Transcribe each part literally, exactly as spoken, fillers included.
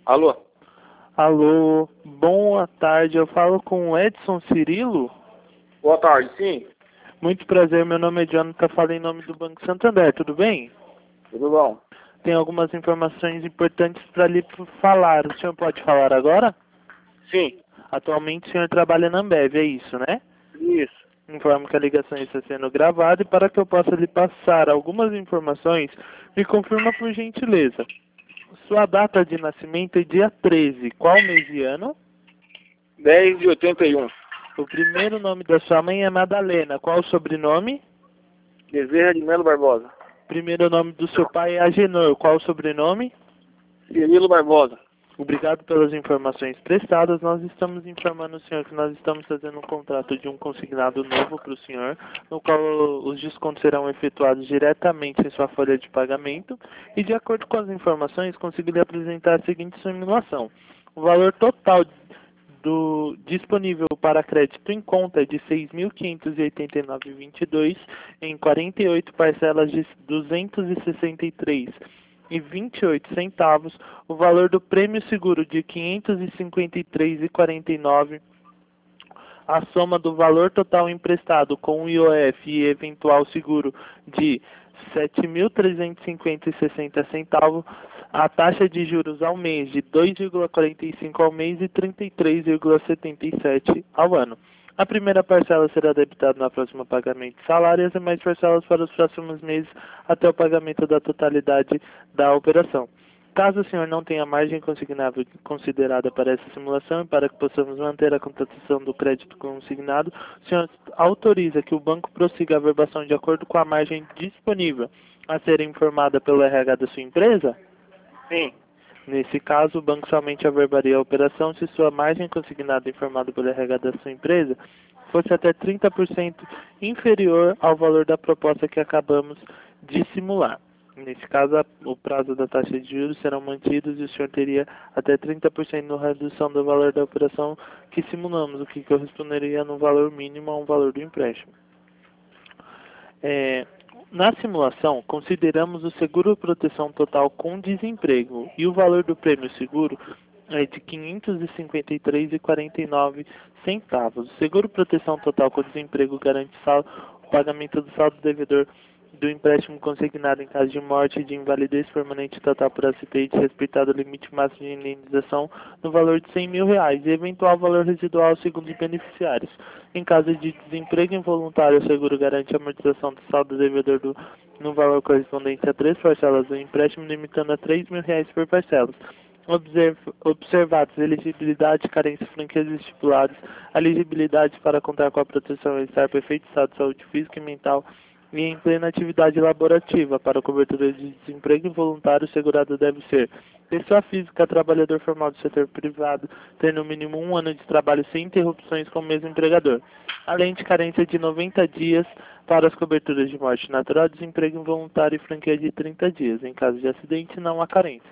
Alô? Alô, boa tarde, eu falo com o Edson Cirilo. Boa tarde, sim. Muito prazer, meu nome é Jonathan, falo em nome do Banco Santander, tudo bem? Tudo bom? Tem algumas informações importantes para lhe falar, o senhor pode falar agora? Sim. Atualmente o senhor trabalha na Ambev, é isso, né? Isso. Informo que a ligação está sendo gravada e para que eu possa lhe passar algumas informações, me confirma por gentileza. Sua data de nascimento é dia treze, qual mês e ano? dez de oitenta e um. O primeiro nome da sua mãe é Madalena, qual o sobrenome? Bezerra de Melo Barbosa. Primeiro nome do seu pai é Agenor, qual o sobrenome? Cirilo Barbosa. Obrigado pelas informações prestadas. Nós estamos informando o senhor que nós estamos fazendo um contrato de um consignado novo para o senhor, no qual os descontos serão efetuados diretamente em sua folha de pagamento e, de acordo com as informações, consegui lhe apresentar a seguinte simulação. O valor total do disponível para crédito em conta é de seis mil quinhentos e oitenta e nove vírgula vinte e dois em quarenta e oito parcelas de duzentos e sessenta e três e vinte e oito centavos, o valor do prêmio seguro de quinhentos e cinquenta e três e quarenta e nove, a soma do valor total emprestado com o I O F e eventual seguro de sete mil trezentos e cinquenta e sessenta centavos, a taxa de juros ao mês de dois vírgula quarenta e cinco ao mês e trinta e três vírgula setenta e sete ao ano. A primeira parcela será debitada no próximo pagamento de salário e as demais parcelas para os próximos meses até o pagamento da totalidade da operação. Caso o senhor não tenha margem consignável considerada para essa simulação e para que possamos manter a contratação do crédito consignado, o senhor autoriza que o banco prossiga a verbação de acordo com a margem disponível a ser informada pelo R H da sua empresa? Sim. Nesse caso, o banco somente averbaria a operação se sua margem consignada informada pelo R H da sua empresa fosse até trinta por cento inferior ao valor da proposta que acabamos de simular. Nesse caso, o prazo da taxa de juros serão mantidos e o senhor teria até trinta por cento na redução do valor da operação que simulamos, o que corresponderia no valor mínimo a um valor do empréstimo. É, na simulação, consideramos o seguro proteção total com desemprego e o valor do prêmio seguro é de quinhentos e cinquenta e três vírgula quarenta e nove centavos. O seguro proteção total com desemprego garante saldo, o pagamento do saldo devedor do empréstimo consignado em caso de morte e de invalidez permanente total por acidente, respeitado o limite máximo de indenização no valor de cem mil reais e eventual valor residual segundo os beneficiários. Em caso de desemprego involuntário, o seguro garante a amortização do saldo devedor do, no valor correspondente a três parcelas do empréstimo, limitando a três mil reais por parcelas. Observ, observados elegibilidade, carência, franqueza estipulados, elegibilidade para contar com a proteção e estar perfeito estado de saúde física e mental e em plena atividade laborativa. Para a cobertura de desemprego involuntário, o segurado deve ser pessoa física, trabalhador formal do setor privado, ter no mínimo um ano de trabalho sem interrupções com o mesmo empregador, além de carência de noventa dias para as coberturas de morte natural, desemprego involuntário e franquia de trinta dias. Em caso de acidente, não há carência.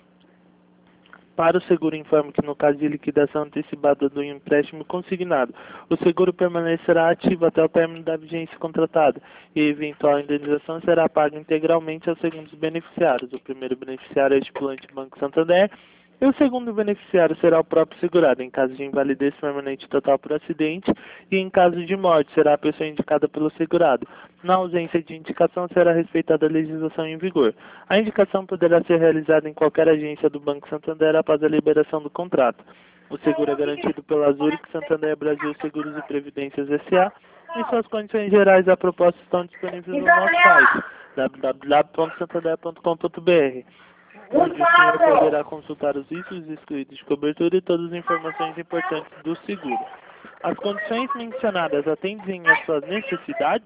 Para o seguro, informo que no caso de liquidação antecipada do empréstimo consignado, o seguro permanecerá ativo até o término da vigência contratada e eventual indenização será paga integralmente aos segundos beneficiários. O primeiro beneficiário é o estipulante Banco Santander e o segundo beneficiário será o próprio segurado, em caso de invalidez permanente total por acidente e em caso de morte será a pessoa indicada pelo segurado. Na ausência de indicação será respeitada a legislação em vigor. A indicação poderá ser realizada em qualquer agência do Banco Santander após a liberação do contrato. O seguro é garantido pela Zurich Santander Brasil Seguros e Previdências S A e suas condições gerais da proposta estão disponíveis no nosso site w w w ponto santander ponto com ponto b r, onde o senhor poderá consultar os itens excluídos de cobertura e todas as informações importantes do seguro. As condições mencionadas atendem às suas necessidades?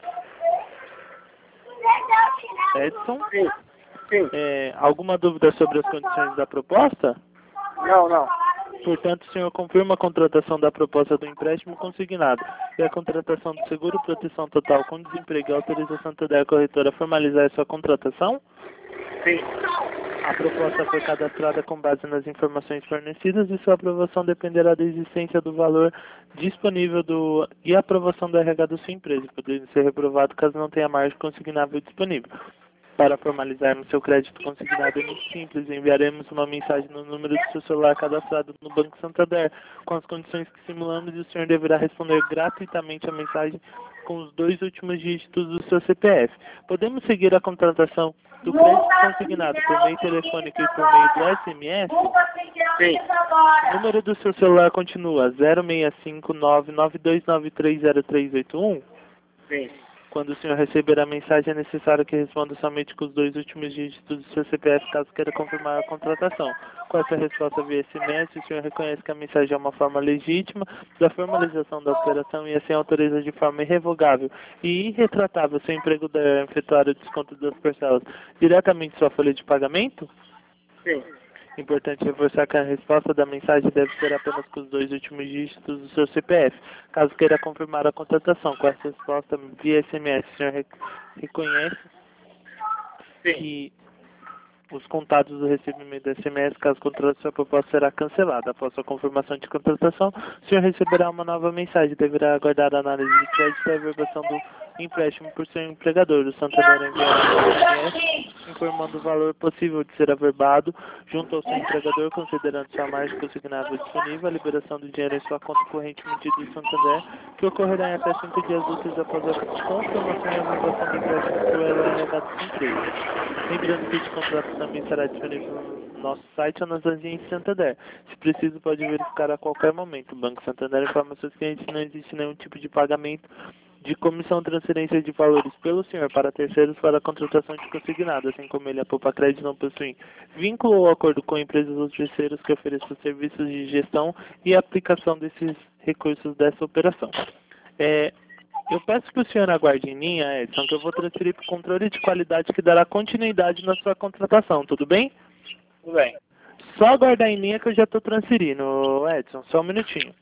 Edson? Sim. Sim. É, alguma dúvida sobre as condições da proposta? Não, não. Portanto, o senhor confirma a contratação da proposta do empréstimo consignado e a contratação do seguro proteção total com desemprego e autorização da corretora a formalizar a sua contratação? Sim. A proposta foi cadastrada com base nas informações fornecidas e sua aprovação dependerá da existência do valor disponível do, e a aprovação do R H da sua empresa, podendo ser reprovado caso não tenha margem consignável disponível. Para formalizarmos seu crédito consignado é muito simples. Enviaremos uma mensagem no número do seu celular cadastrado no Banco Santander, com as condições que simulamos, e o senhor deverá responder gratuitamente a mensagem com os dois últimos dígitos do seu C P F. Podemos seguir a contratação do crédito consignado por meio telefônico e por meio do S M S? Sim. O número do seu celular continua zero seis cinco nove nove dois nove três zero três oito um? Sim. Quando o senhor receber a mensagem, é necessário que responda somente com os dois últimos dígitos do seu C P F, caso queira confirmar a contratação. Com essa resposta via S M S, o senhor reconhece que a mensagem é uma forma legítima da formalização da operação e assim autoriza de forma irrevogável e irretratável seu emprego de efetuar o desconto das parcelas diretamente em sua folha de pagamento? Sim. Importante reforçar que a resposta da mensagem deve ser apenas com os dois últimos dígitos do seu C P F. Caso queira confirmar a contratação com essa resposta via S M S, o senhor rec reconhece Sim. que os contatos do recebimento do S M S, caso contrário, sua proposta será cancelada. Após a confirmação de contratação, o senhor receberá uma nova mensagem. Deverá aguardar a análise de crédito e a averbação do empréstimo por seu empregador. O Santander enviará um S M S informando o valor possível de ser averbado junto ao seu empregador, considerando sua margem consignável disponível, a liberação do dinheiro em sua conta corrente emitida do Santander, que ocorrerá em até cinco dias úteis após a confirmação e averbação do empréstimo pelo R H do emprego. Lembrando que esse contrato também será disponível no nosso site ou nas agências Santander. Se preciso, pode verificar a qualquer momento. O Banco Santander informa seus clientes que não existe nenhum tipo de pagamento de comissão ou transferência de valores pelo senhor para terceiros para a contratação de consignado, assim como ele, a Poupa Crédito, não possui vínculo ou acordo com empresas ou terceiros que ofereçam serviços de gestão e aplicação desses recursos dessa operação. É, eu peço que o senhor aguarde em linha, Edson, que eu vou transferir para o controle de qualidade que dará continuidade na sua contratação, tudo bem? Tudo bem. Só aguardar em linha que eu já estou transferindo, Edson, só um minutinho.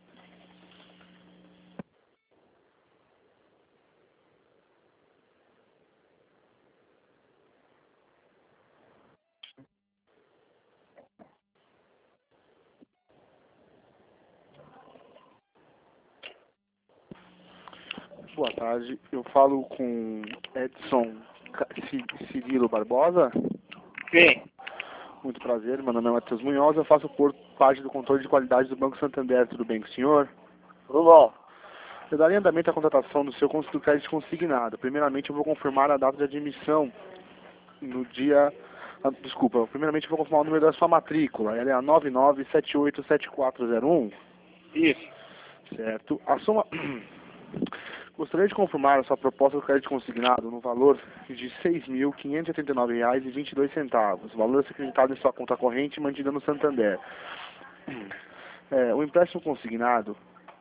Boa tarde, eu falo com Edson Ca- Ci- Cirilo Barbosa. Sim. Muito prazer, meu nome é Matheus Munhoz, eu faço por parte do controle de qualidade do Banco Santander. Tudo bem com o senhor? Tudo bom. Eu darei andamento à contratação do seu do crédito consignado. Primeiramente, eu vou confirmar a data de admissão no dia... ah, desculpa, primeiramente eu vou confirmar o número da sua matrícula. Ela é a nove nove sete oito sete quatro zero um. Isso. Certo. A soma... Gostaria de confirmar a sua proposta do crédito consignado no valor de seis mil quinhentos e oitenta e nove reais e vinte e dois centavos. O valor a ser acreditado em sua conta corrente e mantida no Santander. É, o empréstimo consignado,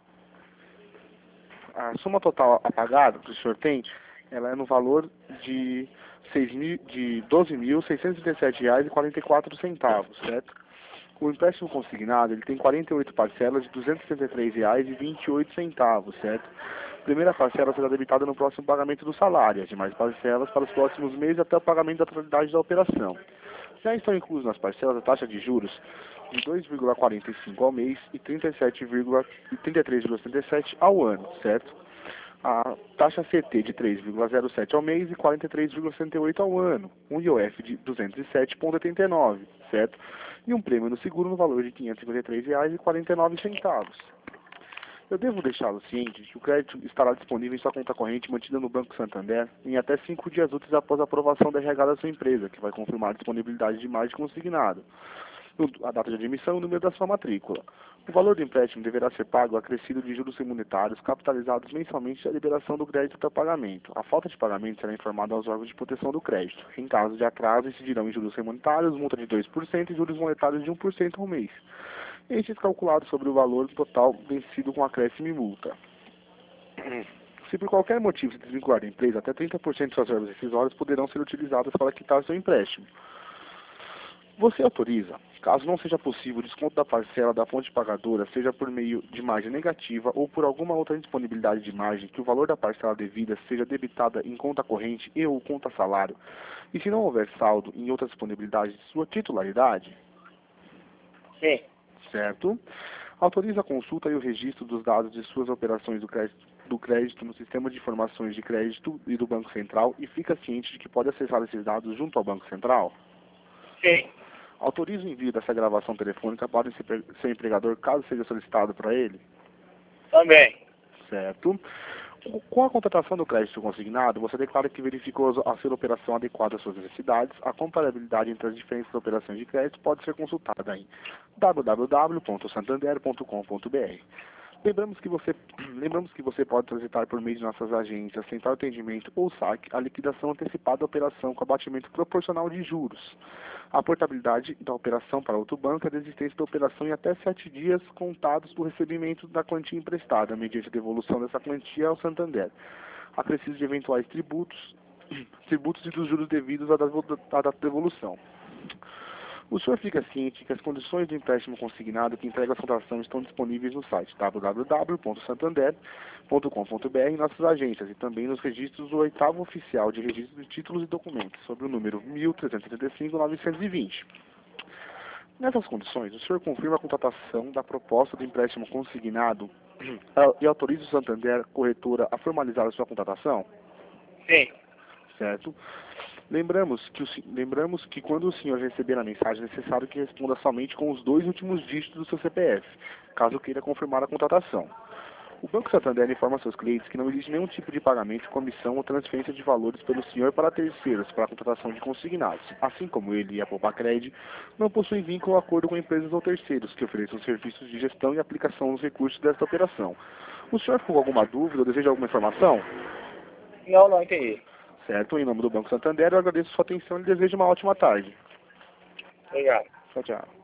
a soma total a pagar que o senhor tem, ela é no valor de, seis mil, de doze mil seiscentos e trinta e sete reais e quarenta e quatro centavos, certo? O empréstimo consignado, ele tem quarenta e oito parcelas de duzentos e setenta e três reais e vinte e oito centavos, certo? A primeira parcela será debitada no próximo pagamento do salário, as demais parcelas para os próximos meses até o pagamento da totalidade da operação. Já estão inclusos nas parcelas a taxa de juros de dois vírgula quarenta e cinco ao mês e trinta e sete vírgula trinta e três vírgula setenta e sete ao ano, certo? A taxa C T de três vírgula zero sete ao mês e quarenta e três vírgula sessenta e oito ao ano, um I O F de duzentos e sete vírgula oitenta e nove, certo? E um prêmio no seguro no valor de quinhentos e cinquenta e três reais e quarenta e nove centavos. Eu devo deixá-lo ciente de que o crédito estará disponível em sua conta corrente mantida no Banco Santander em até cinco dias úteis após a aprovação da R H da sua empresa, que vai confirmar a disponibilidade de margem consignado, a data de admissão e o número da sua matrícula. O valor do empréstimo deverá ser pago acrescido de juros remunerados capitalizados mensalmente da liberação do crédito até o pagamento. A falta de pagamento será informada aos órgãos de proteção do crédito. Em caso de atraso, incidirão em juros remunerados, multa de dois por cento e juros monetários de um por cento ao mês. Estes calculados sobre o valor total vencido com acréscimo e multa. Se por qualquer motivo se desvincular da empresa, até trinta por cento de suas verbas rescisórias poderão ser utilizadas para quitar seu empréstimo. Você autoriza, caso não seja possível o desconto da parcela da fonte pagadora, seja por meio de margem negativa ou por alguma outra indisponibilidade de margem, que o valor da parcela devida seja debitada em conta corrente e ou conta salário, e se não houver saldo em outra disponibilidade de sua titularidade? Sim. Certo? Autoriza a consulta e o registro dos dados de suas operações do crédito do crédito no sistema de informações de crédito e do Banco Central e fica ciente de que pode acessar esses dados junto ao Banco Central? Sim. Autoriza o envio dessa gravação telefônica para o seu empregador caso seja solicitado para ele? Também. Certo. Com a contratação do crédito consignado, você declara que verificou a ser operação adequada às suas necessidades. A comparabilidade entre as diferentes operações de crédito pode ser consultada em w w w ponto santander ponto com ponto b r. Lembramos que você, lembramos que você pode solicitar por meio de nossas agências, central de atendimento ou saque a liquidação antecipada da operação com abatimento proporcional de juros. A portabilidade da operação para outro banco é a desistência da operação em até sete dias contados do recebimento da quantia emprestada, mediante a devolução dessa quantia ao Santander. Acrescido de eventuais tributos, tributos e dos juros devidos à data de devolução. O senhor fica ciente que as condições do empréstimo consignado que entrega a contratação estão disponíveis no site w w w ponto santander ponto com ponto b r em nossas agências e também nos registros do oitavo oficial de registro de títulos e documentos, sob o número mil trezentos e setenta e cinco, novecentos e vinte. Nessas condições, o senhor confirma a contratação da proposta do empréstimo consignado e autoriza o Santander Corretora a formalizar a sua contratação? Sim. Certo. Lembramos que, o, lembramos que quando o senhor receber a mensagem, é necessário que responda somente com os dois últimos dígitos do seu C P F, caso queira confirmar a contratação. O Banco Santander informa seus clientes que não existe nenhum tipo de pagamento, comissão ou transferência de valores pelo senhor para terceiros para a contratação de consignados. Assim como ele e a Popacred não possuem vínculo ou acordo com empresas ou terceiros que ofereçam serviços de gestão e aplicação dos recursos desta operação. O senhor ficou com alguma dúvida ou deseja alguma informação? Não, não entendi. Certo, em nome do Banco Santander, eu agradeço a sua atenção e desejo uma ótima tarde. Obrigado. Tchau, tchau.